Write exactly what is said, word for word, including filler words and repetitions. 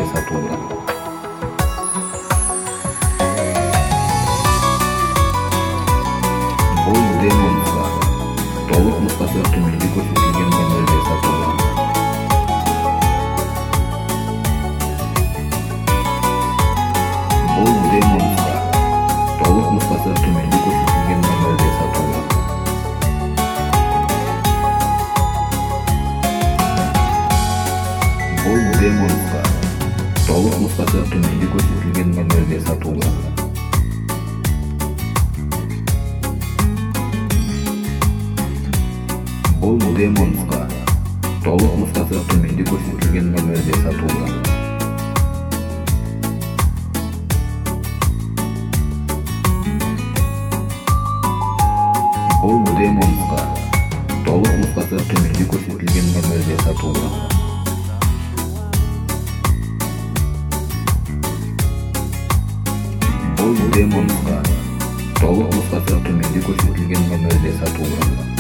сатылды. Бұл демо-нұсқа. Толық нұсқасы төменде көрсетілген нөмірде сатылды. Бұл демо-нұсқа. Толық нұсқасы төменде көрсетілген нөмірде сатылды. Бұл демо-нұсқа. Толық нұсқасы төменде көрсетілген нөмірде сатылды. Бұл демо-нұсқа. Толық нұсқасы төменде көрсетілген нөмірде сатылды. Бұл демо-нұсқа. Толық нұсқасы төменде көрсетілген нөмірде сатылды. Бұл демо-нұсқа. Толық нұсқасы төменде көрсетілген нөмірде сатылды.